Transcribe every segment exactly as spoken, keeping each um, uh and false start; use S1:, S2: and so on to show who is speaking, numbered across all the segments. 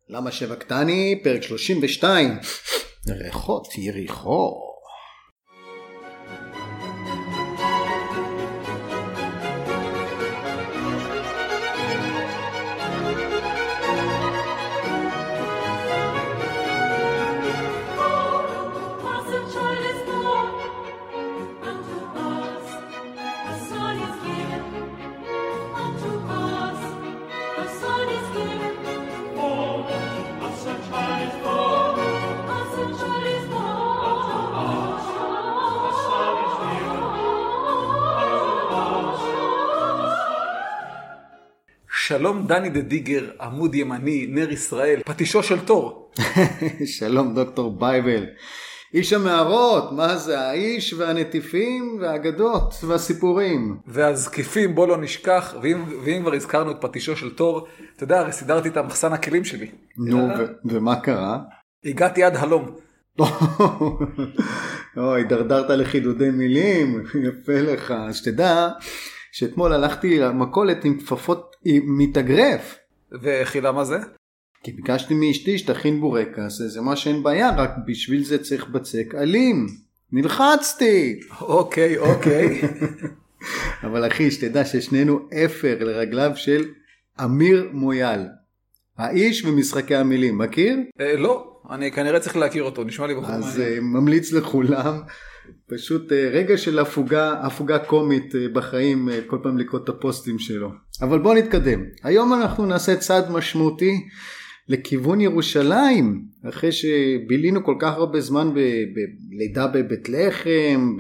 S1: למה שבקתני? פרק שלושים ושתיים. ריחות יריחו.
S2: שלום דני דה דיגר, עמוד ימני, נר ישראל, פטישו של תור.
S1: שלום דוקטור בייבל. איש המערות, מה זה? האיש והנטיפים והאגדות והסיפורים.
S2: והזקיפים, בוא לא נשכח, ואם, ואם כבר הזכרנו את פטישו של תור, אתה יודע, הרי סידרתי את המחסן הכלים שלי.
S1: נו, ו- ומה קרה?
S2: הגעתי עד הלום.
S1: אוי, דרדרת לחידודי מילים, יפה לך. שתדע שאתמול הלכתי למכולת עם כפפות מתאגרף.
S2: וכי למה זה?
S1: כי ביקשתי מאשתי שתכין בורקס, זה מה שאין בעיה, רק בשביל זה צריך בצק אלים. נלחצתי.
S2: אוקיי, אוקיי.
S1: אבל אחי, שתדע ששנינו אפר לרגליו של אמיר מויאל. האיש ומשחקי המילים, מכיר?
S2: אה, לא, אני כנראה צריך להכיר אותו, נשמע לי בחור.
S1: אז uh, ממליץ לכולם, פשוט uh, רגע של הפוגה, הפוגה קומית uh, בחיים, uh, כל פעם לקרוא את הפוסטים שלו. אבל בואו נתקדם. היום אנחנו נעשה צעד משמעותי לכיוון ירושלים, אחרי שבילינו כל כך הרבה זמן בלידה בבית לחם,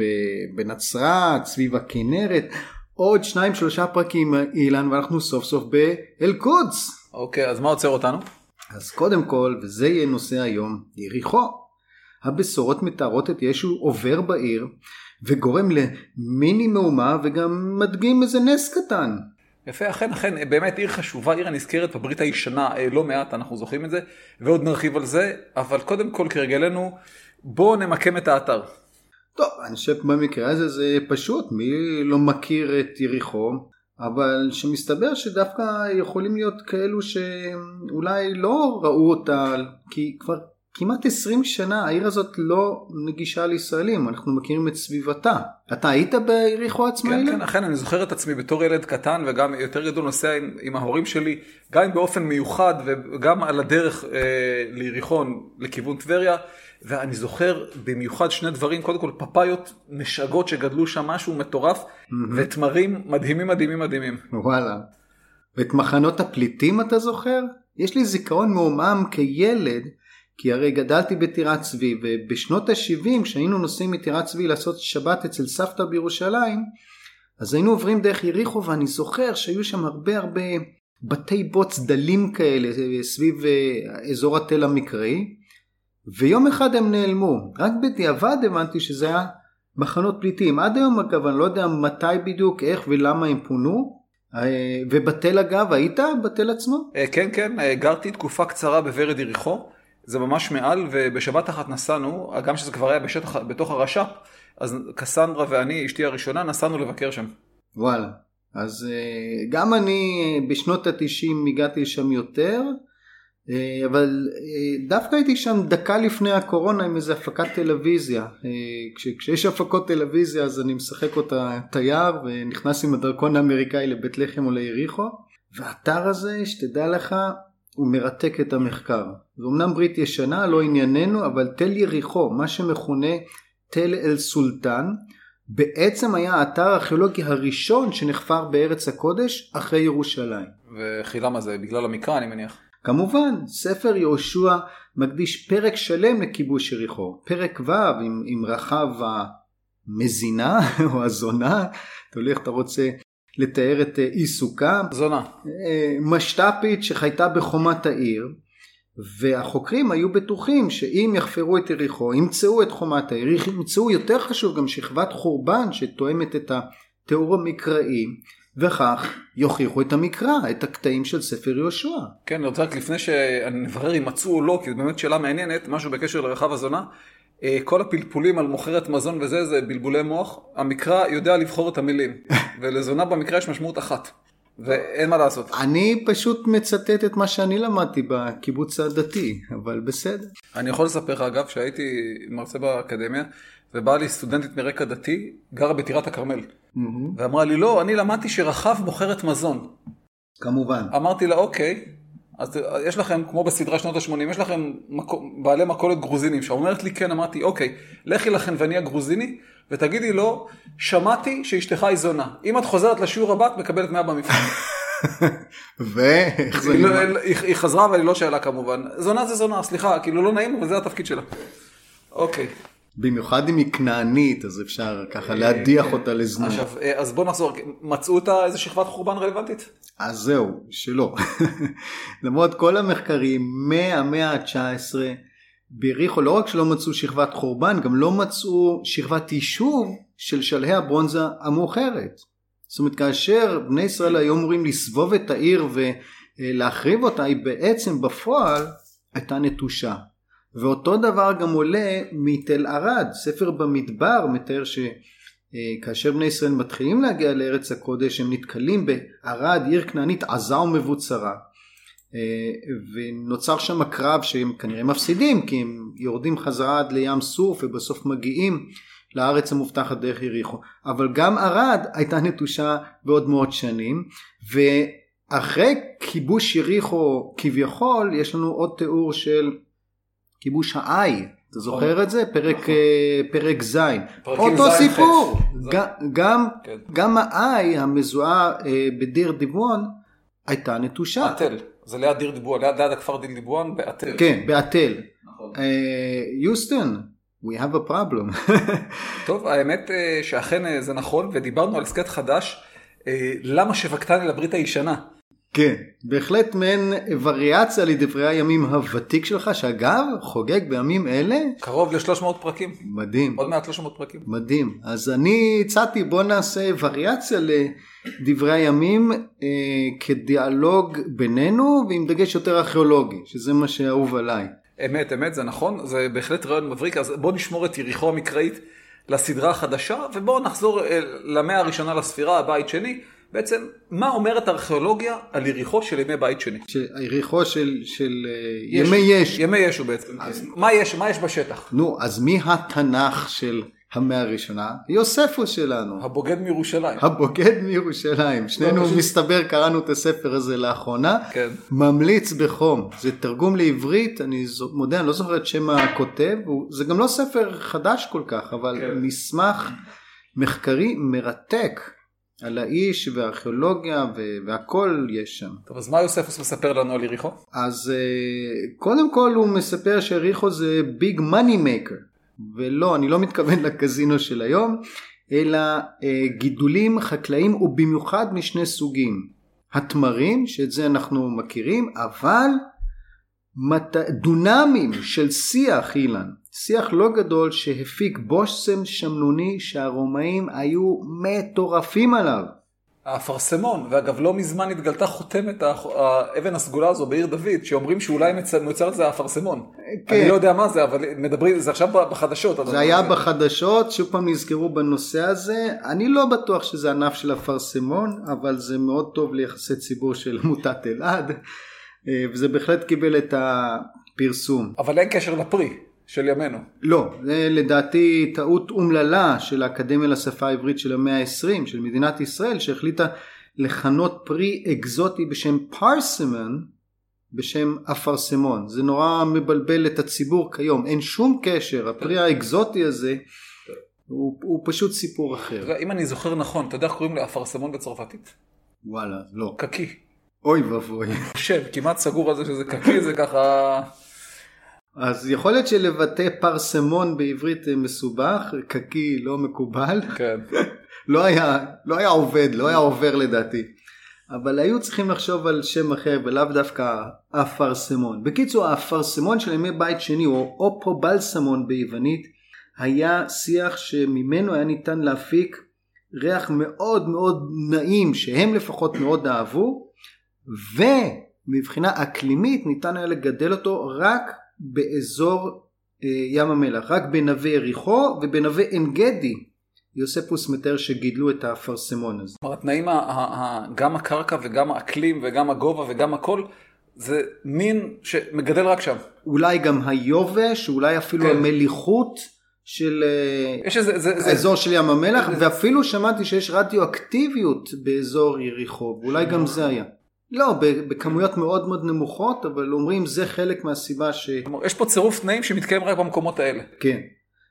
S1: בנצרת, סביב הכנרת, עוד שניים שלושה פרקים אילן, ואנחנו סוף סוף באל-קודס.
S2: אוקיי, אז מה עוצר אותנו?
S1: אז קודם כל, וזה יהיה נושא היום, יריחו. הבשורות מתארות את ישו עובר בעיר, וגורם למיני מהומה, וגם מדגים איזה נס קטן.
S2: יפה, אכן, אכן, באמת עיר חשובה, עיר הנזכרת בברית הישנה, לא מעט, אנחנו זוכרים את זה, ועוד נרחיב על זה, אבל קודם כל כרגלנו, בואו נמקם את האתר.
S1: טוב, אני חושב במקרה הזה זה פשוט, מי לא מכיר את יריחו, אבל שמסתבר שדווקא יכולים להיות כאלו שאולי לא ראו אותה, כי כבר כמעט עשרים שנה העיר הזאת לא נגישה לישראלים, אנחנו מכירים את סביבתה. אתה היית ביריחו עצמה?
S2: כן, כן, אכן, אני זוכר את עצמי בתור ילד קטן, וגם יותר גדול נוסע עם, עם ההורים שלי, גם באופן מיוחד, וגם על הדרך אה, ליריחון, לכיוון טבריה, ואני זוכר במיוחד שני דברים, קודם כל פפאיות משגות שגדלו שם משהו מטורף, mm-hmm. ותמרים מדהימים מדהימים מדהימים.
S1: וואלה. ואת מחנות הפליטים אתה זוכר? יש לי זיכרון מעומעם כילד, כי הרי גדלתי בטירת צבי, ובשנות ה-שבעים, כשהיינו נוסעים מטירת צבי לעשות שבת אצל סבתא בירושלים, אז היינו עוברים דרך יריחו, ואני זוכר שהיו שם הרבה הרבה בתי בוץ דלים כאלה, סביב אזור התל המקראי, ויום אחד הם נעלמו. רק בדיעבד הבנתי שזה היה מחנות פליטים. עד היום אגב, אני לא יודע מתי בדיוק, איך ולמה הם פונו. ובתל אגב, היית בתל עצמו?
S2: כן, כן, גרתי תקופה קצרה בוורד יריחו. זה ממש מעל, ובשבת אחת נסענו, גם שזה כבר היה בשטח, בתוך הרש"פ, אז קסנדרה ואני, אשתי הראשונה, נסענו לבקר שם.
S1: וואלה. אז גם אני בשנות ה-תשעים הגעתי שם יותר, אבל דווקא הייתי שם דקה לפני הקורונה עם איזו הפקת טלוויזיה. כש, כשיש הפקות טלוויזיה אז אני משחק אותה תייר ונכנס עם הדרכון האמריקאי לבית לחם או ליריחו. והאתר הזה, שתדע לך, הוא מרתק את המחקר. זה אומנם ברית ישנה, לא ענייננו, אבל תל יריחו, מה שמכונה תל אל סולטן, בעצם היה האתר הארכיאולוגי הראשון שנחפר בארץ הקודש אחרי ירושלים.
S2: וכי למה זה? בגלל המקרא אני מניח.
S1: כמובן, ספר יהושע מקדיש פרק שלם לכיבוש יריחו. פרק ו' עם, עם רחב המזינה או הזונה, תלוי איך אתה רוצה לתאר את עיסוקה.
S2: זונה.
S1: משת"פית שחייתה בחומת העיר, והחוקרים היו בטוחים שאם יחפרו את יריחו, ימצאו את חומת העיר, ימצאו יותר חשוב גם שכבת חורבן שתואמת את התיאור המקראי, וכך יוכיחו את המקרא, את הקטעים של ספר יהושע.
S2: כן, אני רוצה רק לפני שנברר אם מצאו או לא, כי זו באמת שאלה מעניינת, משהו בקשר לרחב הזונה, כל הפלפולים על מוכרת מזון וזה, זה בלבולי מוח. המקרא יודע לבחור את המילים, ולזונה במקרא יש משמעות אחת. ואין מה לעשות.
S1: אני פשוט מצטט את מה שאני למדתי בקיבוץ הדתי, אבל בסדר.
S2: אני יכול לספר לך אגב שהייתי מרצה באקדמיה, ובאה לי סטודנטית מרקע דתי, גרה בטירת הכרמל. ואמרה לי, לא, אני למדתי שרחב מוכרת מזון.
S1: כמובן.
S2: אמרתי לה, אוקיי, אז יש לכם, כמו בסדרה שנות ה-שמונים, יש לכם בעלי מכולת גרוזינים, שאומרת לי כן, אמרתי, אוקיי, לכי לכן ואני הגרוזיני, ותגידי לו, שמעתי שאשתך היא זונה. אם את חוזרת לשיעור הבא, את מקבלת מאה במבחן.
S1: ואיך זה נראה?
S2: היא חזרה, אבל היא לא שאלה כמובן. זונה זה זונה, סליחה, כאילו לא נעים, אבל זה התפקיד שלה. אוקיי.
S1: במיוחד אם היא כנענית, אז אפשר ככה להדיח אותה לזנות.
S2: עכשיו, אז בוא נחזור, מצאו את איזה שכבת חורבן רלוונטית?
S1: אז זהו, שלא. למרות כל המחקרים, מהמאה ה-תשע עשרה, ביריחו לא רק שלא מצאו שכבת חורבן, גם לא מצאו שכבת יישוב של שלהי הברונזה המאוחרת. זאת אומרת, כאשר בני ישראל היו אמורים לסבוב את העיר ולהחריב אותה, היא בעצם בפועל הייתה נטושה. ואותו דבר גם עולה מתל ערד. ספר במדבר מתאר שכאשר בני ישראל מתחילים להגיע לארץ הקודש, הם נתקלים בערד, עיר כנענית עזה ומבוצרה. ונוצר שם הקרב שהם כנראה מפסידים, כי הם יורדים חזרה עד לים סוף ובסוף מגיעים לארץ המובטחת דרך יריחו. אבל גם ערד הייתה נטושה בעוד מאות שנים, ואחרי כיבוש יריחו כביכול יש לנו עוד תיאור של כיבוש האי. אתה זוכר את זה? פרק, פרק זין. אותו סיפור. גם, גם האי המזוהה בדיר דיבואן הייתה נטושה.
S2: עתל. זה ליד דיר דיבואן, ליד הכפר דיר דיבואן בעתל.
S1: כן, בעתל. יוסטון, we have a problem.
S2: טוב, האמת שאכן זה נכון, ודיברנו על סקט חדש, למה שבקתני לברית הישנה.
S1: כן, בהחלט מעין וריאציה לדברי הימים הוותיק שלך, שאגב חוגג בימים אלה.
S2: קרוב ל-שלוש מאות פרקים.
S1: מדהים.
S2: עוד מעט שלוש מאות פרקים.
S1: מדהים. אז אני הצעתי בוא נעשה וריאציה לדברי הימים אה, כדיאלוג בינינו, ועם דגש יותר ארכיאולוגי, שזה מה שאהוב עליי.
S2: אמת, אמת, זה נכון, זה בהחלט רעיון מבריק, אז בוא נשמור את יריחו המקראית לסדרה החדשה, ובואו נחזור למאה הראשונה לספירה, הבית שני. בעצם, מה אומרת הארכיאולוגיה על יריחו של ימי בית שני?
S1: יריחו של, של ימי ישו.
S2: ימי ישו בעצם. אז, מה יש, מה יש בשטח?
S1: נו, אז מי התנ"ך של המאה הראשונה? יוספוס שלנו.
S2: הבוגד מירושלים.
S1: הבוגד מירושלים. שנינו מסתבר, קראנו את הספר הזה לאחרונה.
S2: כן.
S1: ממליץ בחום. זה תרגום לעברית, אני מודה, אני לא זוכר את שם הכותב. זה גם לא ספר חדש כל כך, אבל כן. מסמך מחקרי מרתק. על האיש והארכיאולוגיה והכל יש שם.
S2: טוב, אז מה יוספוס מספר לנו על יריחו?
S1: אז קודם כל הוא מספר שיריחו זה ביג מאני מייקר, ולא, אני לא מתכוון לקזינו של היום, אלא גידולים חקלאים ובמיוחד משני סוגים. התמרים, שאת זה אנחנו מכירים, אבל דונמים של שיח אילן. שיח לא גדול שהפיק בושם שמנוני שהרומאים היו מטורפים עליו.
S2: האפרסמון, ואגב לא מזמן התגלתה חותמת האבן הסגולה הזו בעיר דוד, שאומרים שאולי מיוצר את זה האפרסמון. כן. אני לא יודע מה זה, אבל מדברים, זה עכשיו בחדשות.
S1: זה היה זה. בחדשות, שוב פעם נזכרו בנושא הזה. אני לא בטוח שזה ענף של אפרסמון, אבל זה מאוד טוב ליחסי ציבור של עמותת אלעד, וזה בהחלט קיבל את הפרסום.
S2: אבל אין קשר לפרי. של ימינו.
S1: לא, זה לדעתי טעות אומללה של האקדמיה לשפה העברית של המאה ה-עשרים, של מדינת ישראל, שהחליטה לכנות פרי אקזוטי בשם פרסמון, בשם אפרסמון. זה נורא מבלבל את הציבור כיום, אין שום קשר, הפרי האקזוטי הזה הוא, הוא פשוט סיפור אחר.
S2: אם אני זוכר נכון, אתה יודע איך קוראים לאפרסמון בצרפתית?
S1: וואלה, לא.
S2: קקי.
S1: אוי ובוי.
S2: שם, כמעט סגור על זה שזה קקי, זה ככה...
S1: אז יכול להיות שלבטא פרסמון בעברית מסובך, קקי לא מקובל.
S2: כן.
S1: לא היה, לא היה עובד, לא היה עובר לדעתי. אבל היו צריכים לחשוב על שם אחר, ולאו דווקא אפרסמון. בקיצור, האפרסמון של ימי בית שני, או אופובלסמון ביוונית, היה שיח שממנו היה ניתן להפיק ריח מאוד מאוד נעים, שהם לפחות מאוד אהבו, ומבחינה אקלימית ניתן היה לגדל אותו רק באזור ים המלח, רק בנווה יריחו ובנווה עין גדי יוספוס מתאר שגידלו את האפרסמון הזה.
S2: כלומר, התנאים, גם הקרקע וגם האקלים וגם הגובה וגם הכל, זה מין שמגדל רק שם.
S1: אולי גם היובש, אולי אפילו כן. המליחות של זה, זה, האזור זה... של ים המלח, זה... ואפילו שמעתי שיש רדיואקטיביות באזור יריחו, ואולי גם זה היה. לא, בכמויות מאוד מאוד נמוכות, אבל אומרים זה חלק מהסיבה ש...
S2: יש פה צירוף תנאים שמתקיים רק במקומות האלה.
S1: כן,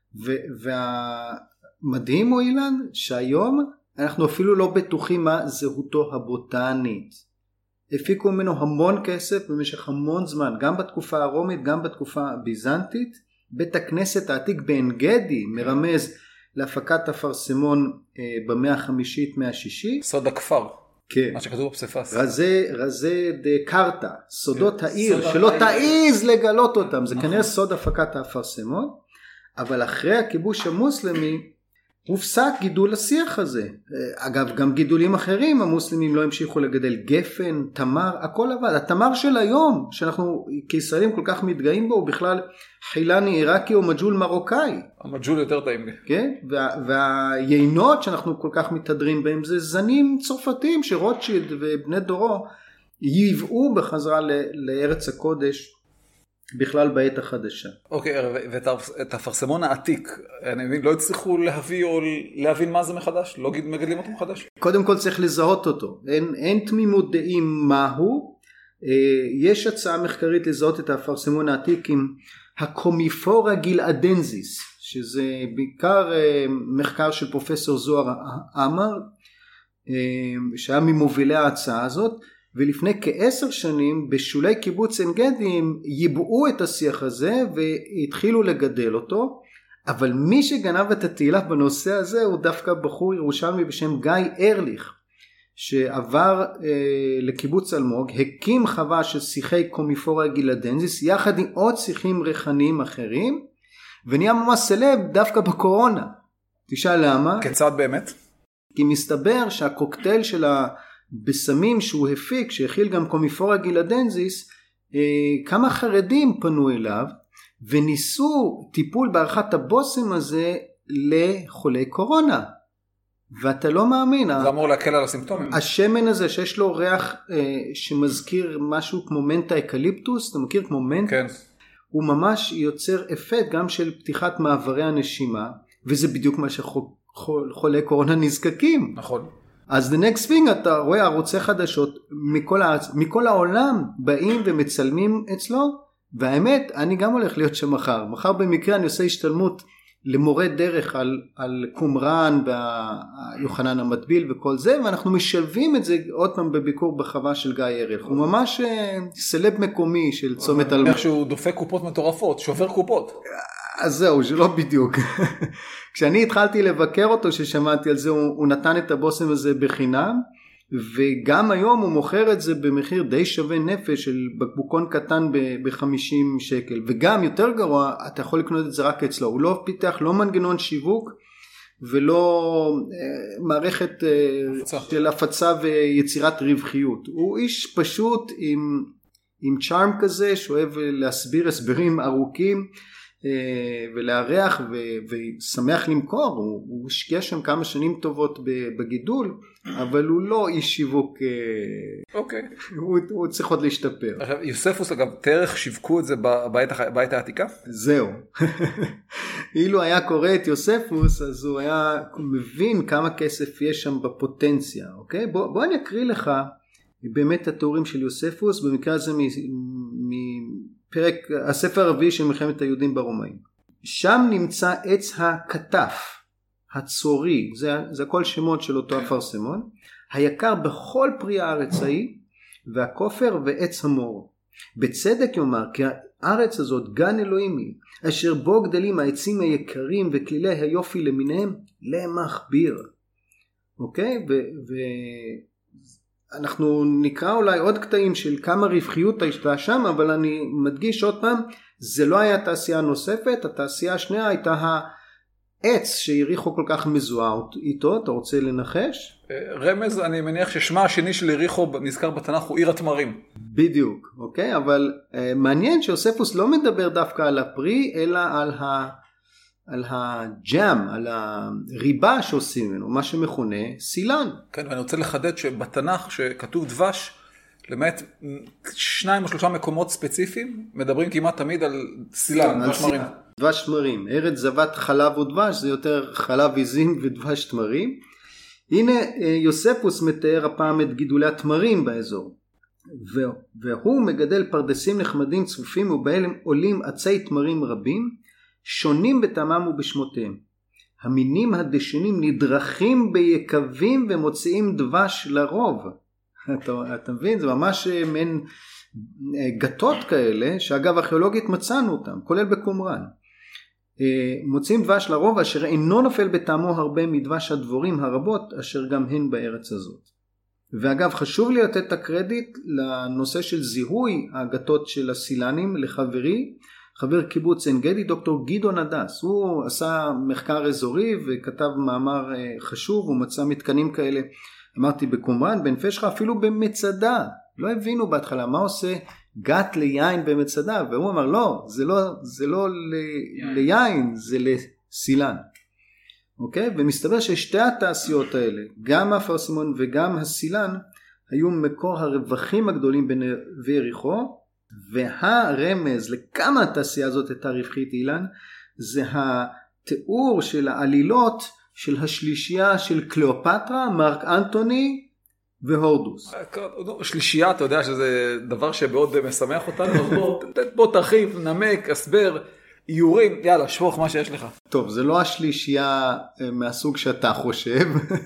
S1: והמדהים הוא אילן, שהיום אנחנו אפילו לא בטוחים מה זהותו הבוטנית. הפיקו ממנו המון כסף במשך המון זמן, גם בתקופה הרומית, גם בתקופה הביזנטית. בית הכנסת העתיק בעין גדי מרמז להפקת אפרסמון במאה החמישית, מאה השישית.
S2: סוד הכפר.
S1: כן.
S2: מה שכתוב בפסיפס.
S1: רזי, רזי דה קרטה, סודות העיר, שלא תעיז לגלות אותם. זה כנראה סוד הפקת האפרסמון. אבל אחרי הכיבוש המוסלמי, הופסק גידול השיח הזה. אגב, גם גידולים אחרים, המוסלמים לא המשיכו לגדל גפן, תמר, הכל עבד. התמר של היום, שאנחנו כישראלים כל כך מתגאים בו, הוא בכלל חילני עיראקי או מג'ול מרוקאי.
S2: המג'ול יותר טעים לי.
S1: כן, וה, והיינות שאנחנו כל כך מתהדרים בהם, זה זנים צרפתיים שרוטשילד ובני דורו ייבאו בחזרה לארץ הקודש, בכלל בעת החדשה.
S2: אוקיי, ואת האפרסמון העתיק, אני מבין, לא הצליחו להביא או להבין מה זה מחדש? לא מגדלים אותו מחדש?
S1: קודם כל צריך לזהות אותו. אין, אין תמימות דעים מהו. יש הצעה מחקרית לזהות את האפרסמון העתיק עם הקומיפורה גילאדנזיס, שזה בעיקר מחקר של פרופסור זוהר עמר, שהיה ממובילי ההצעה הזאת, ולפני כעשר שנים בשולי קיבוץ עין גדי הם ייבאו את השיח הזה והתחילו לגדל אותו, אבל מי שגנב את התהילה בנושא הזה הוא דווקא בחור ירושלמי בשם גיא ארליך, שעבר אה, לקיבוץ אלמוג, הקים חווה של שיחי קומיפורה גילאדנזיס יחד עם עוד שיחים ריחניים אחרים, ונהיה ממש סלב דווקא בקורונה. תשאל למה?
S2: כיצד באמת?
S1: כי מסתבר שהקוקטייל של ה... בסמים שהוא הפיק, שהכיל גם קומיפורה גילאדנזיס, כמה חרדים פנו אליו, וניסו טיפול בערכת הבושם הזה לחולי קורונה. ואתה לא מאמין.
S2: זה אמור להקל על הסימפטומים.
S1: השמן הזה שיש לו ריח שמזכיר משהו כמו מנטה אקליפטוס, אתה מכיר כמו מנטה?
S2: כן.
S1: הוא ממש יוצר אפקט גם של פתיחת מעברי הנשימה, וזה בדיוק מה שחולי קורונה נזקקים.
S2: נכון.
S1: אז the next thing אתה רואה ערוצי חדשות מכל, הארץ, מכל העולם באים ומצלמים אצלו, והאמת אני גם הולך להיות שם מחר. מחר במקרה אני עושה השתלמות למורה דרך על, על קומראן ויוחנן המטביל וכל זה, ואנחנו משלבים את זה עוד פעם בביקור בחווה של גיא ארליך. הוא ממש סלב מקומי של צומת אלמוג.
S2: איך שהוא דופק קופות מטורפות, שובר קופות.
S1: אז זהו, שלא בדיוק. כשאני התחלתי לבקר אותו, ששמעתי על זה, הוא, הוא נתן את הבושם הזה בחינם, וגם היום הוא מוכר את זה במחיר די שווה נפש של בקבוקון קטן ב-חמישים שקל, וגם יותר גרוע, אתה יכול לקנות את זה רק אצלו. הוא לא פיתח לא מנגנון שיווק, ולא אה, מערכת אה, של הפצה ויצירת רווחיות. הוא איש פשוט עם, עם צ'ארם כזה, שאוהב להסביר הסברים ארוכים, ולארח ושמח למכור. הוא השקיע שם כמה שנים טובות בגידול, אבל הוא לא איש שיווק.
S2: אוקיי.
S1: הוא צריך עוד להשתפר.
S2: עכשיו, יוספוס אגב, תארך שיווקו את זה בעת העתיקה?
S1: זהו. אילו היה קורא את יוספוס, אז הוא היה מבין כמה כסף יש שם בפוטנציה. אוקיי? בוא, בוא אני אקריא לך באמת התיאורים של יוספוס, במקרה הזה מ... מ פרק, הספר הרביעי של מלחמת היהודים ברומאים. שם נמצא עץ הכתף, הצורי, זה, זה הכל שמות של אותו אפרסמון, היקר בכל פרי הארץ ההיא, והכופר ועץ המור. בצדק יאמר, כי הארץ הזאת גן אלוהימי, אשר בו גדלים העצים היקרים וכלילי היופי למיניהם, למכביר. אוקיי? ו... ו... אנחנו נקרא אולי עוד קטעים של כמה רווחיות הייתה שם, אבל אני מדגיש עוד פעם, זה לא היה תעשייה נוספת, התעשייה השנייה הייתה העץ שיריחו כל כך מזוהה איתו. אתה רוצה לנחש?
S2: רמז, אני מניח ששמה השני של יריחו נזכר בתנ"ך הוא עיר התמרים.
S1: בדיוק, אוקיי, אבל uh, מעניין שיוספוס לא מדבר דווקא על הפרי, אלא על ה... על הג'אם, על הריבה שעושים ממנו, מה שמכונה סילן.
S2: כן, ואני רוצה לחדד שבתנ"ך שכתוב דבש, למעט שניים או שלושה מקומות ספציפיים, מדברים כמעט תמיד על סילן, דבש תמרים.
S1: דבש תמרים, ארץ זבת חלב ודבש, זה יותר חלב עיזים ודבש תמרים. הנה יוספוס מתאר הפעם את גידולי התמרים באזור. והוא מגדל פרדסים נחמדים צפופים ובהם עולים עצי תמרים רבים, שונים בטעמם ובשמותיהם. המינים הדשנים נדרכים ביקבים ומוציאים דבש לרוב. אתה, אתה מבין? זה ממש מעין גתות כאלה, שאגב ארכיאולוגית מצאנו אותם, כולל בקומראן. מוציאים דבש לרוב אשר אינו נופל בטעמו הרבה מדבש הדבורים הרבות אשר גם הן בארץ הזאת. ואגב חשוב לי לתת את הקרדיט לנושא של זיהוי הגתות של הסילנים לחברי, חבר קיבוץ עין גדי, דוקטור גדעון הדס. הוא עשה מחקר אזורי וכתב מאמר חשוב, הוא מצא מתקנים כאלה, אמרתי בקומראן, בן פשחה, אפילו במצדה. לא הבינו בהתחלה מה עושה גת ליין במצדה, והוא אמר לא, זה לא, זה לא ל... ליין, זה לסילן. אוקיי? ומסתבר ששתי התעשיות האלה, גם האפרסמון וגם הסילן, היו מקור הרווחים הגדולים בנווה יריחו, והרמז לכמה התעשייה הזאת הייתה רווחית אילן, זה התיאור של העלילות של השלישייה של קליאופטרה, מרק אנטוני והורדוס.
S2: שלישייה, אתה יודע שזה דבר שמאוד משמח אותנו, בוא, בוא תרחיב, נמק, הסבר, איורים, יאללה, שפוך מה שיש לך.
S1: טוב, זה לא השלישייה מהסוג שאתה חושב,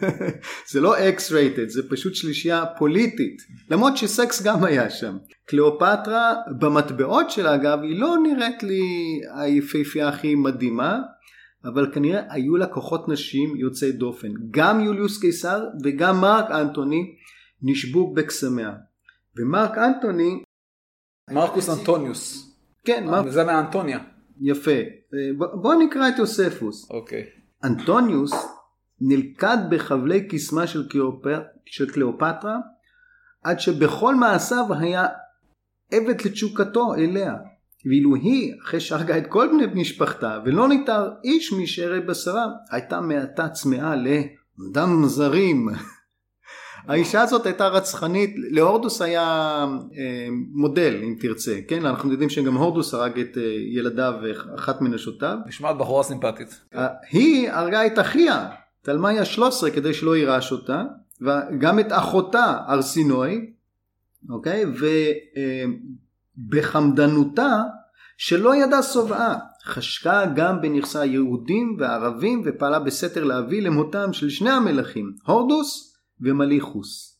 S1: זה לא X-rated, זה פשוט שלישייה פוליטית, למרות שסקס גם היה שם. קליאופטרה, במטבעות שלה אגב, היא לא נראית לי היפהפייה הכי מדהימה, אבל כנראה היו לה כוחות נשים יוצאי דופן. גם יוליוס קיסר וגם מרק אנטוני נשבו בקסמיה. ומרק אנטוני...
S2: מרקוס אנטוניוס.
S1: כן. מרק...
S2: זה מאנטוניה.
S1: יפה. בוא נקרא את יוספוס.
S2: אוקיי.
S1: אנטוניוס נלכד בחבלי קסמה של, קליאופ... של קליאופטרה, עד שבכל מעשיו היה עבד לתשוקתו אליה. ואילו היא, אחרי שהרגה את כל בני משפחתה, ולא ניתר איש משארי בשרה, הייתה מעטה צמאה לדם זרים. האישה הזאת הייתה רצחנית, להורדוס היה אה, מודל, אם תרצה, כן? אנחנו יודעים שגם הורדוס הרג את אה, ילדיו ואחת מנשותיו.
S2: נשמעת בחורה סימפטית.
S1: אה, היא הרגה את אחיה, תלמיה שלוש עשרה, כדי שלא יירש אותה, וגם את אחותה, ארסינוי, אוקיי? ו... אה, בחמדנותה שלא ידע סובעה, חשקה גם בנכסי היהודים והערבים ופעלה בסתר להביא למותם של שני המלכים, הורדוס ומליחוס.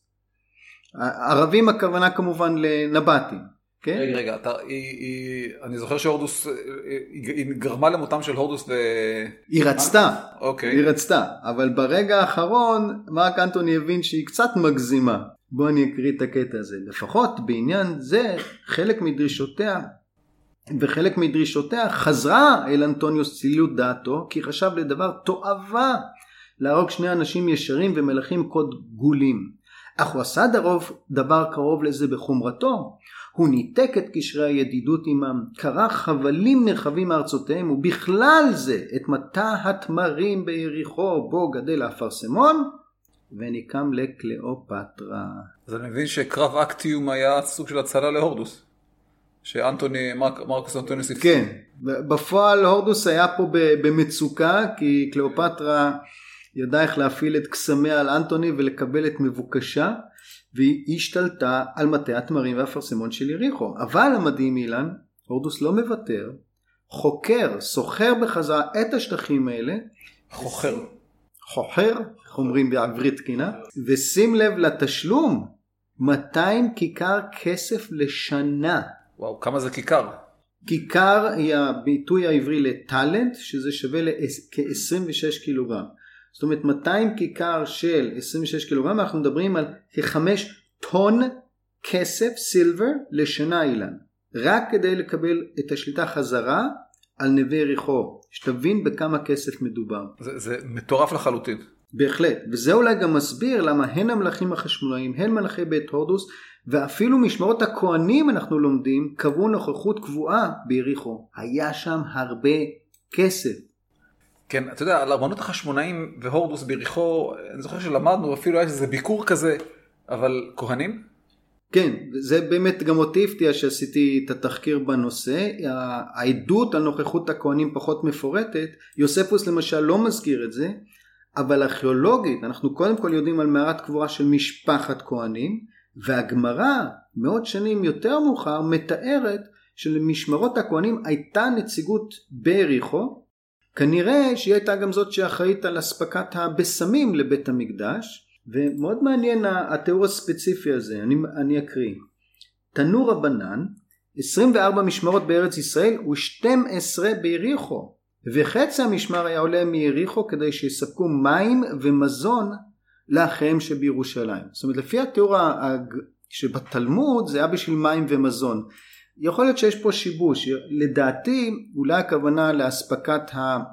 S1: הערבים הכוונה כמובן לנבטים. כן?
S2: רגע, רגע, אתה, היא, היא, אני זוכר שהורדוס, היא, היא גרמה למותם של הורדוס ו...
S1: היא רצתה,
S2: אוקיי.
S1: היא רצתה, אבל ברגע האחרון מרק אנטוני הבין שהיא קצת מגזימה. בוא אני אקריא את הקטע הזה. לפחות בעניין זה חלק מדרישותיה וחלק מדרישותיה חזרה אל אנטוניוס ציליות דעתו, כי חשב לדבר תועבה להרוג שני אנשים ישרים ומלכים קוד גולים. אך הוא עשה דרוב דבר קרוב לזה בחומרתו. הוא ניתק את קשרי הידידות עמם, קרא חבלים נרחבים מארצותיהם, ובכלל זה את מטע התמרים ביריחו בו גדל האפרסמון, וניקם לקליאופטרה.
S2: אז אני מבין שקרב אקטיום היה סוג של הצלה להורדוס. שאנטוני, מרק, מרקוס אנטוניוס הפסיד.
S1: כן, בפועל הורדוס היה פה במצוקה, כי קליאופטרה ידעה איך להפעיל את קסמיה על אנטוני ולקבל את מבוקשה, והיא השתלטה על מטע התמרים והאפרסמון של יריחו. אבל המדהים אילן, הורדוס לא מוותר, חוקר, סוחר בחזרה את השטחים האלה.
S2: חוכר.
S1: חוכר, אומרים בעברית תקינה, ושים לב לתשלום, מאתיים כיכר כסף לשנה.
S2: וואו, כמה זה כיכר?
S1: כיכר היא הביטוי העברי לטלנט, שזה שווה כ-עשרים ושש קילוגרם. זאת אומרת, מאתיים כיכר של עשרים ושש קילוגרם, אנחנו מדברים על כחמש טון כסף, סילבר, לשנה אילן. רק כדי לקבל את השליטה חזרה על נווה יריחו. שתבין בכמה כסף מדובר.
S2: זה, זה מטורף לחלוטין.
S1: בהחלט. וזה אולי גם מסביר למה הן המלכים החשמונאים, הן מלכי בית הורדוס, ואפילו משמרות הכהנים אנחנו לומדים, קבעו נוכחות קבועה ביריחו. היה שם הרבה כסף.
S2: כן, אתה יודע, על ארמונות החשמונאים והורדוס ביריחו, אני זוכר שלמדנו, אפילו היה איזה ביקור כזה, אבל כהנים?
S1: כן, זה באמת גם אותי הפתיע שעשיתי את התחקיר בנושא. העדות על נוכחות הכהנים פחות מפורטת, יוספוס למשל לא מזכיר את זה, אבל ארכיאולוגית אנחנו קודם כל יודעים על מערת קבורה של משפחת כהנים, והגמרא מאות שנים יותר מאוחר מתארת שלמשמרות הכהנים הייתה נציגות ביריחו, כנראה שהיא הייתה גם זאת שאחראית על הספקת הבשמים לבית המקדש, ומאוד מעניין התיאור הספציפי הזה, אני, אני אקריא. תנו רבנן, עשרים וארבע משמרות בארץ ישראל ו-שתים עשרה ביריחו, וחצי המשמר היה עולה מיריחו כדי שיספקו מים ומזון לאחיהם שבירושלים. זאת אומרת, לפי התיאור שבתלמוד זה היה בשביל מים ומזון. יכול להיות שיש פה שיבוש, לדעתי אולי הכוונה להספקת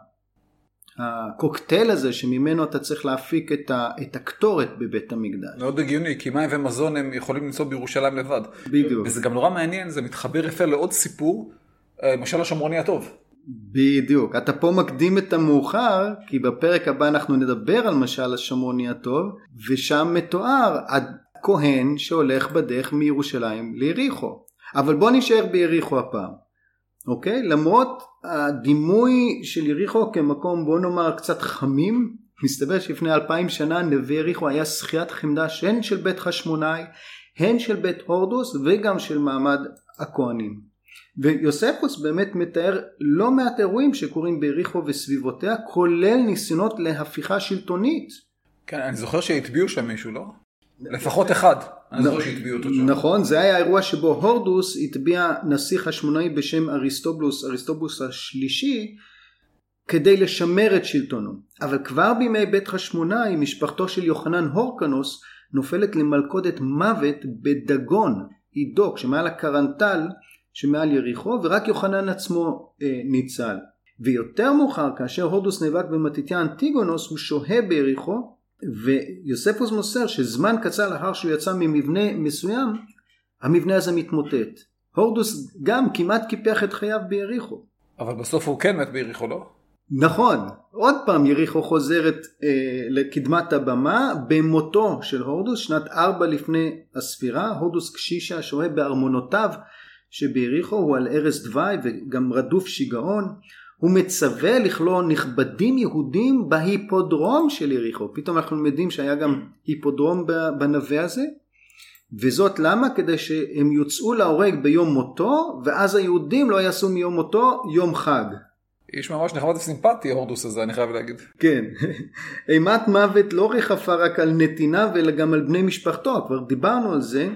S1: הקוקטייל הזה שממנו אתה צריך להפיק את, ה, את הקטורת בבית המקדש.
S2: מאוד הגיוני, כי מים ומזון הם יכולים למצוא בירושלים לבד.
S1: בדיוק.
S2: וזה גם נורא מעניין, זה מתחבר יפה לעוד סיפור, משל השומרוני הטוב.
S1: בדיוק, אתה פה מקדים את המאוחר, כי בפרק הבא אנחנו נדבר על משל השומרוני הטוב, ושם מתואר הכהן שהולך בדרך מירושלים ליריחו. אבל בוא נשאר ביריחו הפעם. אוקיי? למרות הדימוי של יריחו כמקום בוא נאמר קצת חמים, מסתבר שלפני אלפיים שנה נווה יריחו היה שחיית חמדה הן של בית חשמונאי, הן של בית הורדוס וגם של מעמד הכהנים. ויוספוס באמת מתאר לא מעט אירועים שקורים ביריחו וסביבותיה, כולל ניסיונות להפיכה שלטונית.
S2: כן, אני זוכר שהטביעו שם מישהו, לא? לפחות אחד. אני זוכר שהטביעו אותו שם.
S1: נכון, זה היה האירוע שבו הורדוס הטביע נסיך חשמונאי בשם אריסטובולוס, אריסטובולוס השלישי, כדי לשמר את שלטונו. אבל כבר בימי בית חשמונאי, משפחתו של יוחנן הורקנוס נופלת למלכודת מוות בדגון, עידוק, שמעל הקרנטל, שמעל יריחו, ורק יוחנן עצמו אה, ניצל. ויותר מאוחר, כאשר הורדוס נאבק במתתיה אנטיגונוס, הוא שוהה ביריחו, ויוספוס מוסר שזמן קצר לאחר שהוא יצא ממבנה מסוים, המבנה הזה מתמוטט. הורדוס גם כמעט קיפח את חייו ביריחו.
S2: אבל בסוף הוא כן מת ביריחו, לא?
S1: נכון. עוד פעם יריחו חוזרת אה, לקדמת הבמה במותו של הורדוס, שנת ארבע לפני הספירה. הורדוס קשישה שוהה בארמונותיו שביריחו, הוא על ערש דווי וגם רדוף שיגעון. הוא מצווה לכלוא נכבדים יהודים בהיפודרום של יריחו. פתאום אנחנו יודעים שהיה גם היפודרום בנווה הזה. וזאת למה? כדי שהם יוצאו להורג ביום מותו, ואז היהודים לא יעשו מיום מותו יום חג.
S2: איש ממש נחמד וסימפטי, הורדוס הזה, אני חייב להגיד.
S1: כן. אימת מוות לא רחפה רק על נתינה, אלא גם על בני משפחתו. כבר דיברנו על זה.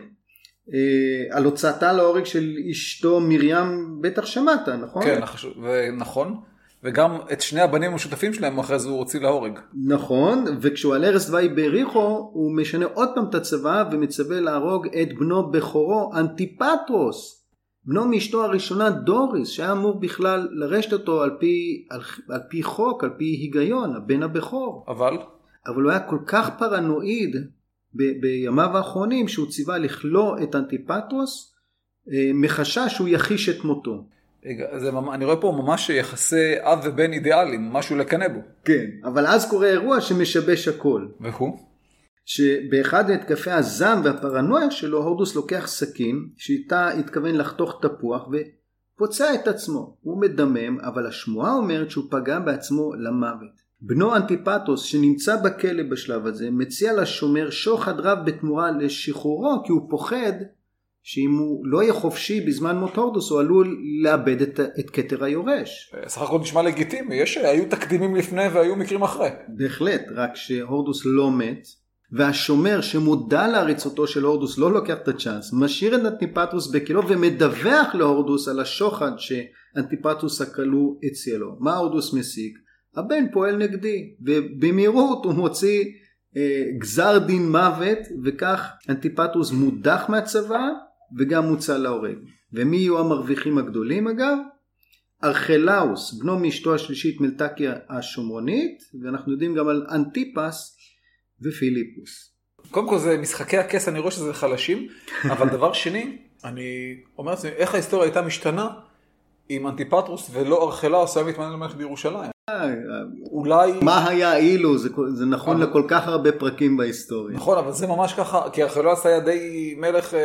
S1: על הוצאתה להורג של אשתו מרים, בטח שמעת, נכון?
S2: כן, ונכון. וגם את שני הבנים המשותפים שלהם אחרי זה הוא הוציא להורג.
S1: נכון, וכשהוא על ערש דווי ביריחו, הוא משנה עוד פעם את הצבא ומצווה להרוג את בנו בכורו, אנטיפטרוס, בנו מאשתו הראשונה דוריס, שהיה אמור בכלל לרשת אותו על פי, על, על פי חוק, על פי היגיון, הבן הבכור.
S2: אבל?
S1: אבל הוא היה כל כך פרנואיד, ב- בימיו האחרונים, שהוא ציווה לכלוא את אנטיפטרוס, מחשש שהוא יחיש את מותו.
S2: זה, אני רואה פה ממש יחסי אב ובן אידיאליים, משהו לקנה בו.
S1: כן, אבל אז קורה אירוע שמשבש הכל.
S2: והוא?
S1: שבאחד התקפי הזעם והפרנויה שלו, הורדוס לוקח סכין, שאיתה התכוון לחתוך תפוח, ופוצע את עצמו. הוא מדמם, אבל השמועה אומרת שהוא פגע בעצמו למוות. בנו אנטיפטרוס, שנמצא בכלא בשלב הזה, מציע לשומר שוחד רב בתמורה לשחרורו, כי הוא פוחד שאם הוא לא יהיה חופשי בזמן מות הורדוס, הוא עלול לאבד את, את כתר היורש.
S2: סך הכל נשמע לגיטימי, יש, היו תקדימים לפני והיו מקרים אחרי.
S1: בהחלט, רק שהורדוס לא מת, והשומר שמודע לעריצותו של הורדוס לא לוקח את הצ'אנס, משאיר את אנטיפטרוס בכלאו ומדווח להורדוס על השוחד שאנטיפטרוס הכלוא הציע לו. מה הורדוס מסיק? הבן פועל נגדי, ובמהירות הוא מוציא אה, גזר דין מוות, וכך אנטיפטרוס מודח מהצבא, וגם מוצא להורג. ומי יהיו המרוויחים הגדולים אגב? ארכלאוס, בנו מאשתו השלישית מלטקיה השומרונית, ואנחנו יודעים גם על אנטיפס ופיליפוס.
S2: קודם כל זה משחקי הכס, אני רואה שזה חלשים, אבל דבר שני, אני אומר לעצמי, איך ההיסטוריה הייתה משתנה אם אנטיפטרוס ולא ארכלאוס היה מתמנה למלך בירושלים? אולי...
S1: מה היה אילו? זה, זה נכון אבל... לכל כך הרבה פרקים בהיסטוריה.
S2: נכון, אבל זה ממש ככה, כי ארכילאוס היה די מלך,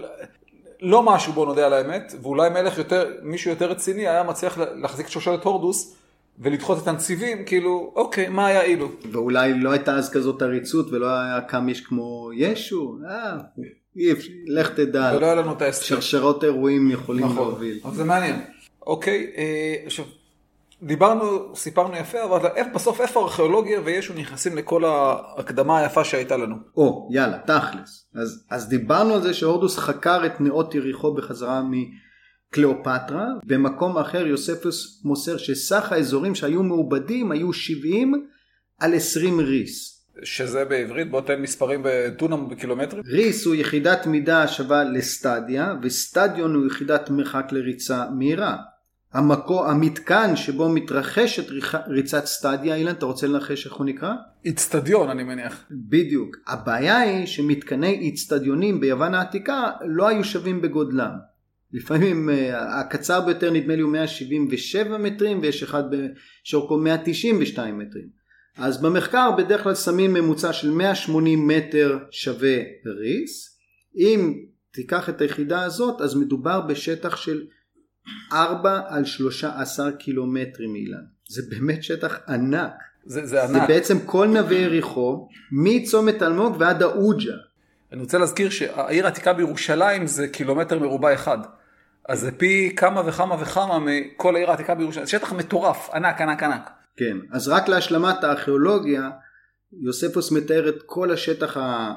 S2: לא משהו בוא נודע על האמת, ואולי מלך יותר, מישהו יותר רציני היה מצליח להחזיק את שושלת הורדוס, ולדחות את הנציבים, כאילו, אוקיי, מה היה אילו?
S1: ואולי לא הייתה אז כזאת עריצות, ולא היה קם איש כמו ישו, אה, אי אפשר, לך תדע.
S2: ולא היה לנו את ההסתר.
S1: שרשרות אירועים יכולים נכון, להוביל.
S2: אבל זה מעניין. אוקיי, אה, עכשיו, דיברנו, סיפרנו יפה, אבל בסוף איפה הארכיאולוגיה וישו נכנסים לכל ההקדמה היפה שהייתה לנו?
S1: או, יאללה, תכלס. אז, אז דיברנו על זה שהורדוס חקר את נאות יריחו בחזרה מקליאופטרה, במקום אחר יוספוס מוסר שסך האזורים שהיו מעובדים היו שבעים על עשרים ריס.
S2: שזה בעברית, בוא תן מספרים בדונם ובקילומטרים?
S1: ריס הוא יחידת מידה שווה לסטדיה, וסטדיון הוא יחידת מרחק לריצה מהירה. המקו, המתקן שבו מתרחשת ריצת סטדיה, אילן, אתה רוצה לנחש איך הוא נקרא?
S2: איצטדיון, אני מניח.
S1: בדיוק. הבעיה היא שמתקני איצטדיונים ביוון העתיקה לא היו שווים בגודלם. לפעמים הקצר ביותר נדמה לי הוא מאה שבעים ושבע מטרים, ויש אחד שאורכו מאה תשעים ושתיים מטרים. אז במחקר בדרך כלל שמים ממוצע של מאה שמונים מטר שווה ריס. אם תיקח את היחידה הזאת, אז מדובר בשטח של ארבע על שלושה עשר קילומטרים, אילן. זה באמת שטח ענק.
S2: זה, זה ענק.
S1: זה בעצם כל נווה יריחו, מצומת אלמוג ועד האוג'ה.
S2: אני רוצה להזכיר שהעיר העתיקה בירושלים זה קילומטר מרובע אחד. אז זה פי כמה וכמה וכמה מכל העיר העתיקה בירושלים. זה שטח מטורף, ענק, ענק, ענק.
S1: כן, אז רק להשלמת הארכיאולוגיה, יוספוס מתאר את כל השטח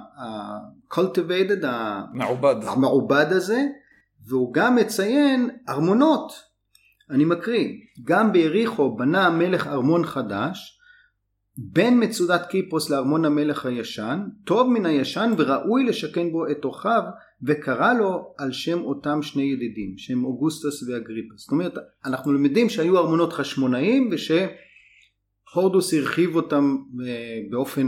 S1: ה-cultivated,
S2: מעובד.
S1: המעובד הזה, והוא גם מציין ארמונות. אני מקריא, גם ביריחו בנה המלך ארמון חדש, בין מצודת קיפרוס לארמון המלך הישן, טוב מן הישן וראוי לשכן בו את אוחיו, וקרא לו על שם אותם שני ידידים, שם אוגוסטוס ואגריפס. זאת אומרת, אנחנו למדים שהיו ארמונות חשמונאים, ושהורדוס הרחיב אותם באופן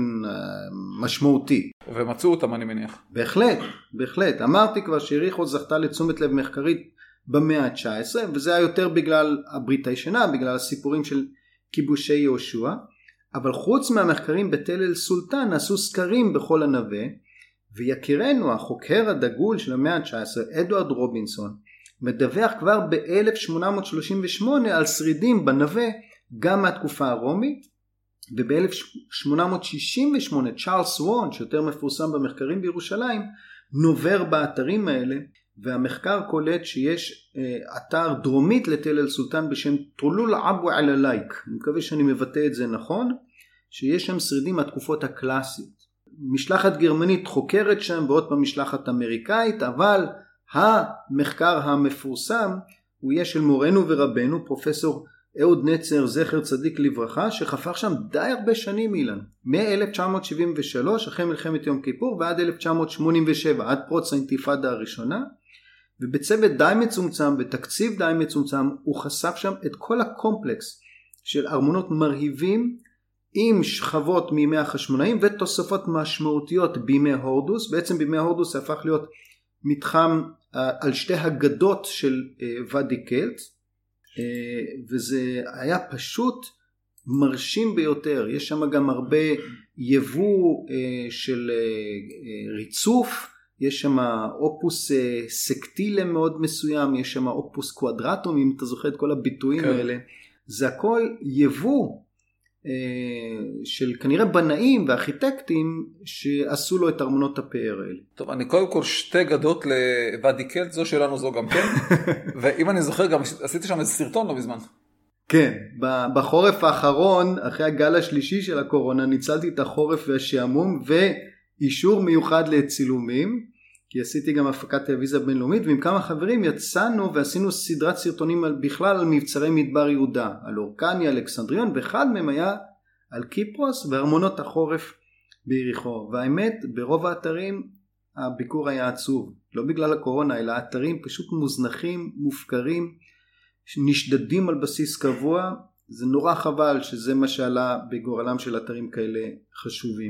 S1: משמעותי.
S2: ומצאו אותם, אני מניח.
S1: בהחלט, בהחלט. אמרתי כבר שיריחו זכתה לתשומת לב מחקרית במאה ה-תשע עשרה, וזה היה יותר בגלל הברית הישנה, בגלל הסיפורים של כיבושי יהושע. אבל חוץ מהמחקרים בתל אל סולטן נעשו סקרים בכל הנווה, ויקירנו החוקר הדגול של המאה ה-תשע עשרה, אדוארד רובינסון, מדווח כבר ב-אלף שמונה מאות שלושים ושמונה על שרידים בנווה גם מהתקופה הרומית, וב-אלף שמונה מאות שישים ושמונה צ'ארלס וון, שיותר מפורסם במחקרים בירושלים, נובר באתרים האלה, והמחקר קולט שיש אה, אתר דרומית לתל אל סולטן בשם טולול אבו אללייק, אני מקווה שאני מבטא את זה נכון, שיש שם שרידים מהתקופות הקלאסיות. משלחת גרמנית חוקרת שם ועוד פעם משלחת אמריקאית, אבל המחקר המפורסם הוא יהיה של מורנו ורבנו פרופסור אהוד נצר זכר צדיק לברכה, שחפר שם די הרבה שנים, אילן, מ-אלף תשע מאות שבעים ושלוש אחרי מלחמת יום כיפור ועד אלף תשע מאות שמונים ושבע, עד פרוץ האינתיפאדה הראשונה, ובצוות די מצומצם בתקציב די מצומצם הוא חשף שם את כל הקומפלקס של ארמונות מרהיבים עם שכבות מימי החשמונאים ותוספות משמעותיות בימי הורדוס. בעצם בימי הורדוס זה הפך להיות מתחם על שתי הגדות של ואדי קלט, וזה היה פשוט מרשים ביותר. יש שם גם הרבה יבוא של ריצוף, יש שם אופוס סקטילה מאוד מסוים, יש שם אופוס קואדרטום, אם אתה זוכר את כל הביטויים כן. האלה. זה הכל יבוא של כנראה בנאים וארכיטקטים שעשו לו את ארמונות הפאר האלה.
S2: טוב, אני קודם כל שתי גדות לוואדי קלט, זו שלנו זו גם כן, ואם אני זוכר גם עשיתי שם איזה סרטון לא בזמן.
S1: כן, בחורף האחרון, אחרי הגל השלישי של הקורונה, ניצלתי את החורף והשעמום ואישור מיוחד לצילומים, כי עשיתי גם הפקת טלוויזיה בינלאומית, ועם כמה חברים יצאנו ועשינו סדרת סרטונים על, בכלל על מבצרי מדבר יהודה, על אורקניה, אלכסנדריון, ואחד מהם היה על קיפרוס וארמונות החורף ביריחו. והאמת, ברוב האתרים הביקור היה עצוב, לא בגלל הקורונה, אלא האתרים פשוט מוזנחים, מופקרים, נשדדים על בסיס קבוע. זה נורא חבל שזה מה שעלה בגורלם של אתרים כאלה חשובים.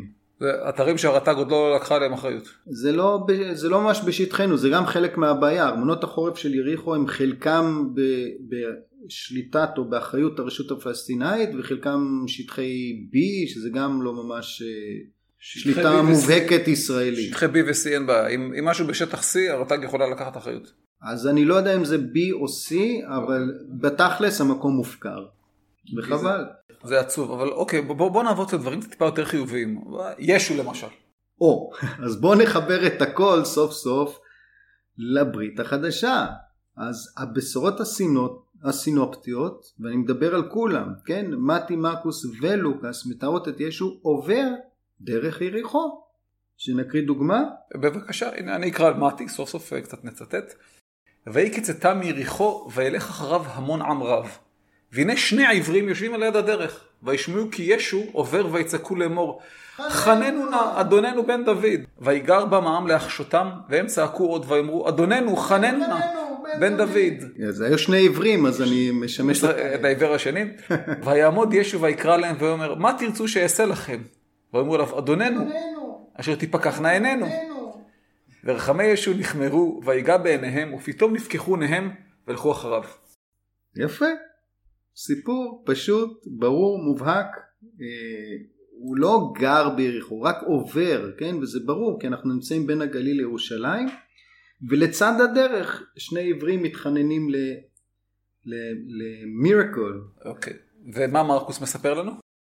S2: אתרים שהרט"ג עוד לא לקחה עליהם אחריות.
S1: זה לא, זה לא ממש בשטחנו, זה גם חלק מהבעיה. ארמונות החורף של יריחו הם חלקם בשליטת או באחריות הרשות הפלסטינאית, וחלקם שטחי B, שזה גם לא ממש שליטה מובהקת ישראלית.
S2: שטחי B ו-C אין בעיה. אם, אם משהו בשטח C, הרט"ג יכולה לקחת אחריות.
S1: אז אני לא יודע אם זה B או C, אבל בתכלס המקום מופקר. וחבל.
S2: זה עצוב, אבל אוקיי, בוא, בוא נעבור את הדברים טיפה יותר חיוביים. ישו למשל.
S1: או, אז בוא נחבר את הכל סוף סוף לברית החדשה. אז הבשורות הסינות, הסינופטיות, ואני מדבר על כולם, כן? מתי, מרקוס ולוקאס מתארות את ישו עובר דרך יריחו. שנקריא דוגמה?
S2: בבקשה, הנה אני אקרא על מתי, סוף סוף קצת נצטט. והיא קצתה מיריחו וילך אחריו המון עם רב. והנה שני עברים יושבים על יד הדרך, וישמעו כי ישו עובר ויצעקו לאמור, חננו נא, אדוננו בן דוד. ויגר בם העם להחשותם, והם צעקו עוד ואמרו, אדוננו, חננו נא, בן דוד.
S1: זה היו שני עברים, אז אני משמש
S2: את העבר השני. ויעמוד ישו ויקרא להם ואומר, מה תרצו שיעשה לכם? ואמרו אליו, אדוננו, אשר תפקחנה עינינו. ורחמי ישו נחמרו, ויגע בעיניהם, ופתאום נפקחו עיניהם, ולכו אחריו.
S1: יפה. סיפור פשוט, ברור, מובהק. אה, הוא לא גר ביריחו, הוא רק עובר, כן? וזה ברור, כי אנחנו נמצאים בין הגליל לירושלים, ולצד הדרך שני עברים מתחננים ל... למירקל.
S2: אוקיי. ומה מרקוס מספר לנו?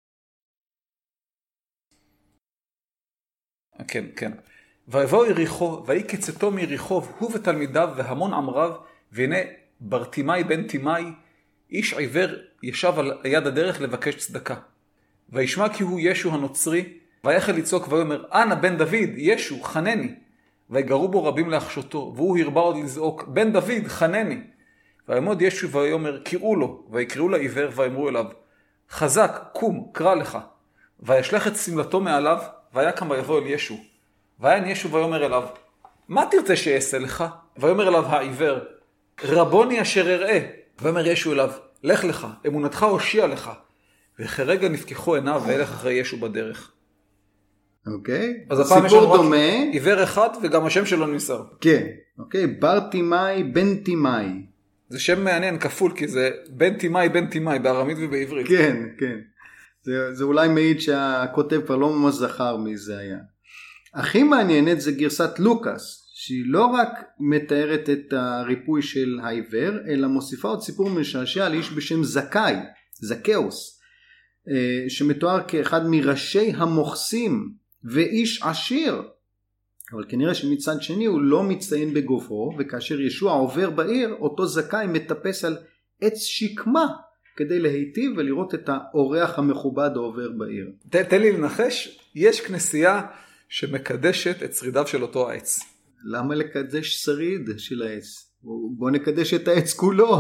S2: כן, כן. ויבוא יריחו, ויהי קצתו מיריחו, הוא ותלמידיו והמון עם רב, והנה ברטימאי בן תימאי, איש עיוור ישב על יד הדרך לבקש צדקה. וישמע כי הוא ישו הנוצרי, ויחל לצעוק ויאמר, אנא בן דוד, ישו, חנני. ויגרו בו רבים להחשותו, והוא הרבה עוד לזעוק, בן דוד, חנני. ויעמוד ישו ויאמר, קראו לו, ויקראו לעיוור ויאמרו אליו, חזק, קום, קרא לך. וישלח את סמלתו מעליו, ויקם ויבוא אל ישו. ויען ישו ויאמר אליו, מה תרצה שאעשה לך? ויאמר אליו העיוור, רבוני אשר אראה. ואומר ישו אליו, לך לך, אמונתך הושיע לך. וכרגע נפקחו עיניו והלך אחרי ישו בדרך.
S1: אוקיי.
S2: אז הפעם יש לנו
S1: דומה.
S2: עיוור אחד וגם השם שלו נמסר.
S1: כן. אוקיי. ברטימאי בן תימאי.
S2: זה שם מעניין כפול, כי זה בן תימאי בן תימאי בארמית ובעברית.
S1: כן, כן. זה, זה אולי מעיד שהכותב כבר לא ממש זכר מי זה היה. הכי מעניינת זה גרסת לוקאס, שהיא לא רק מתארת את הריפוי של העיוור, אלא מוסיפה עוד סיפור משעשע על איש בשם זכאי, זכאוס, שמתואר כאחד מראשי המוחסים ואיש עשיר. אבל כנראה שמצד שני הוא לא מצטיין בגופו, וכאשר ישוע עובר בעיר, אותו זכאי מטפס על עץ שקמה, כדי להיטיב ולראות את האורח המכובד העובר בעיר.
S2: ת, תן לי לנחש, יש כנסייה שמקדשת את שרידיו של אותו העץ.
S1: למה לקדש שריד של העץ? בוא נקדש את העץ כולו.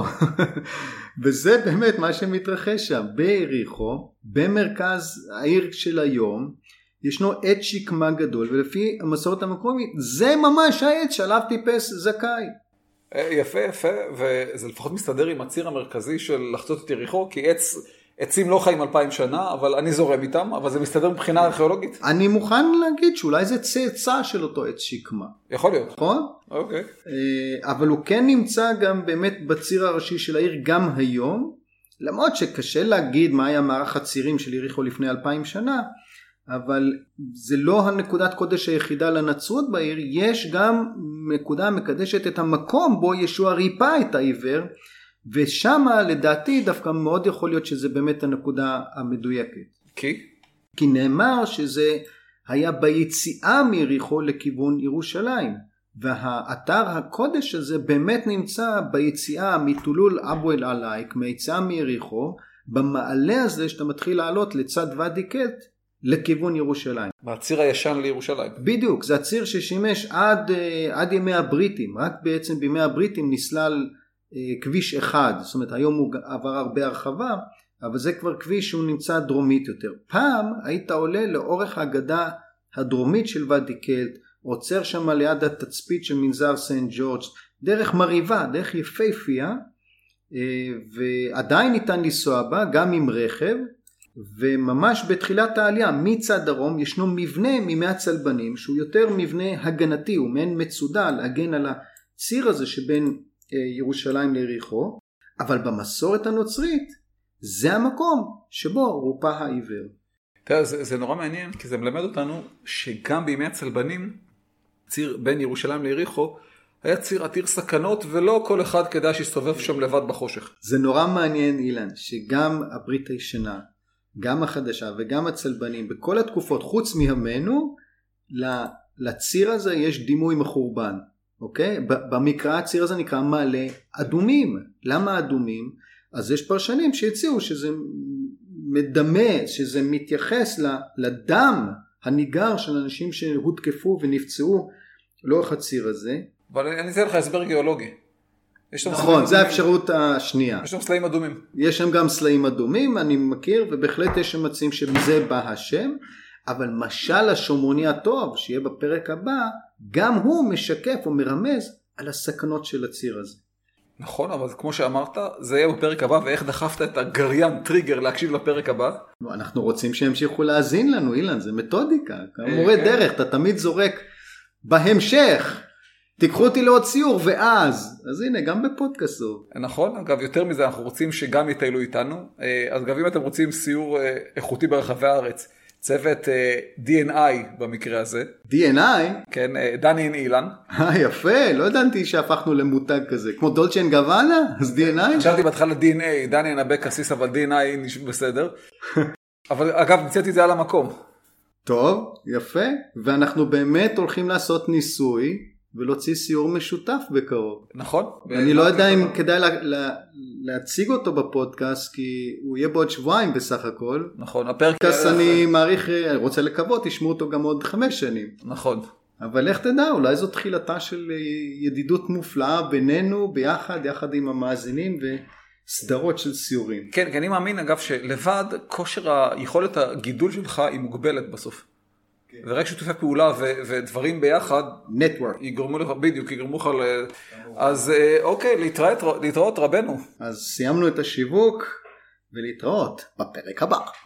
S1: וזה באמת מה שמתרחש שם. ביריחו, במרכז העיר של היום, ישנו עץ שקמה גדול, ולפי המסורת המקומית, זה ממש העץ שעליו טיפס זכאי.
S2: יפה, יפה, וזה לפחות מסתדר עם הציר המרכזי של לחצות את יריחו, כי עץ, עצים לא חיים אלפיים שנה, אבל אני זורם איתם, אבל זה מסתדר מבחינה ארכיאולוגית.
S1: אני מוכן להגיד שאולי זה צאצא של אותו עץ שקמה.
S2: יכול להיות.
S1: נכון?
S2: אוקיי.
S1: אבל הוא כן נמצא גם באמת בציר הראשי של העיר גם היום, למרות שקשה להגיד מה היה מערך הצירים של יריחו לפני אלפיים שנה, אבל זה לא הנקודת קודש היחידה לנצרות בעיר, יש גם נקודה מקדשת את המקום בו ישוע ריפא את העיוור, ושמה לדעתי דווקא מאוד יכול להיות שזה באמת הנקודה המדויקת.
S2: כי?
S1: כי נאמר שזה היה ביציאה מיריחו לכיוון ירושלים, והאתר הקודש הזה באמת נמצא ביציאה מטולול אבו אל עלייק, מהיציאה מיריחו, במעלה הזה שאתה מתחיל לעלות לצד ואדי קלט, לכיוון ירושלים.
S2: בציר הישן לירושלים.
S1: בדיוק, זה הציר ששימש עד, עד ימי הבריטים, רק בעצם בימי הבריטים נסלל כביש אחד, זאת אומרת היום הוא עבר הרבה הרחבה, אבל זה כבר כביש שהוא נמצא דרומית יותר. פעם היית עולה לאורך הגדה הדרומית של ואדי קלט, עוצר שם ליד התצפית של מנזר סנט ג'ורג', דרך מריבה, דרך יפהפייה, ועדיין ניתן לנסוע בה גם עם רכב, וממש בתחילת העלייה מצד דרום ישנו מבנה מימי הצלבנים שהוא יותר מבנה הגנתי, הוא מעין מצודה להגן על הציר הזה שבין ירושלים ליריחו, אבל במסורת הנוצרית זה המקום שבו רופה העיוור.
S2: תראה, זה, זה נורא מעניין, כי זה מלמד אותנו שגם בימי הצלבנים, ציר בין ירושלים ליריחו, היה ציר עתיר סכנות, ולא כל אחד כדאי שיסתובב שם לבד בחושך.
S1: זה נורא מעניין, אילן, שגם הברית הישנה, גם החדשה וגם הצלבנים, בכל התקופות, חוץ מימינו, לציר הזה יש דימוי מחורבן. אוקיי? במקרא הציר הזה נקרא מעלה אדומים. למה אדומים? אז יש פרשנים שהציעו שזה מדמה, שזה מתייחס לדם הניגר של אנשים שהותקפו ונפצעו לאורך הציר הזה.
S2: אבל אני אתן לך הסבר גיאולוגי.
S1: נכון, זה האפשרות השנייה.
S2: יש שם סלעים אדומים.
S1: יש שם גם סלעים אדומים, אני מכיר, ובהחלט יש שם מצאים שמזה בא השם, אבל משל השומרוני הטוב, שיהיה בפרק הבא, גם הוא משקף או מרמז על הסכנות של הציר הזה.
S2: נכון, אבל כמו שאמרת, זה יהיה בפרק הבא, ואיך דחפת את הגריין טריגר להקשיב לפרק הבא?
S1: אנחנו רוצים שימשיכו להאזין לנו, אילן, זה מתודיקה. מורה דרך, אתה תמיד זורק בהמשך. תיקחו אותי לעוד ציור, ואז, אז הנה, גם בפודקאסט זו.
S2: נכון, אגב, יותר מזה, אנחנו רוצים שגם יטיילו איתנו. אז אגב, אם אתם רוצים סיור איכותי ברחבי הארץ, צוות די אן איי במקרה הזה.
S1: די אן איי?
S2: כן, דני אילן.
S1: אה, יפה, לא ידעתי שהפכנו למותג כזה. כמו דולצ'ה אנד גוואנה? אז די אן איי?
S2: חשבתי בהתחלה די אן איי, דני אנבק קסיס, אבל די אן איי בסדר. אבל אגב, נצאתי את זה על המקום.
S1: טוב, יפה. ואנחנו באמת הולכים לעשות ניסוי, ולהוציא סיור משותף בקרוב.
S2: נכון.
S1: אני לא יודע אם כדאי לה, לה, להציג אותו בפודקאסט, כי הוא יהיה בעוד שבועיים בסך הכל.
S2: נכון, הפרק...
S1: פודקאסט אני מעריך, אני רוצה לקוות, תשמעו אותו גם עוד חמש שנים.
S2: נכון.
S1: אבל איך תדע, אולי זו תחילתה של ידידות מופלאה בינינו, ביחד, יחד עם המאזינים וסדרות של סיורים.
S2: כן, כי אני מאמין אגב שלבד, כושר היכולת הגידול שלך היא מוגבלת בסוף. ורק שיתופי פעולה ודברים ביחד,
S1: נטוורק,
S2: יגרמו לך, בדיוק, יגרמו לך ל... אז אוקיי, להתראות, להתראות רבנו.
S1: אז סיימנו את השיווק, ולהתראות בפרק הבא.